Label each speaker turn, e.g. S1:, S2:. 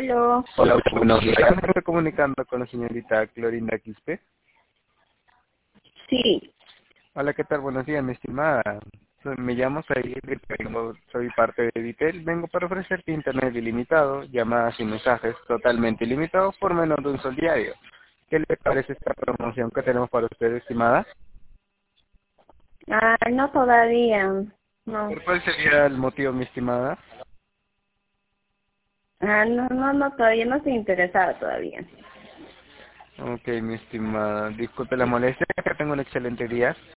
S1: Aló.
S2: Hola, buenos días. Me estoy comunicando con la señorita Clorinda Quispe.
S1: Sí.
S2: Hola, ¿qué tal? Buenos días, mi estimada. Me llamo Said, soy parte de Vitel. Vengo para ofrecerte internet ilimitado, llamadas y mensajes totalmente ilimitados por menos de un sol diario. ¿Qué le parece esta promoción que tenemos para usted, estimada?
S1: No todavía. No.
S2: ¿Por cuál sería el motivo, mi estimada?
S1: No, todavía no estoy interesada todavía.
S2: Ok, mi estimada. Disculpe la molestia, que tengo un excelente día.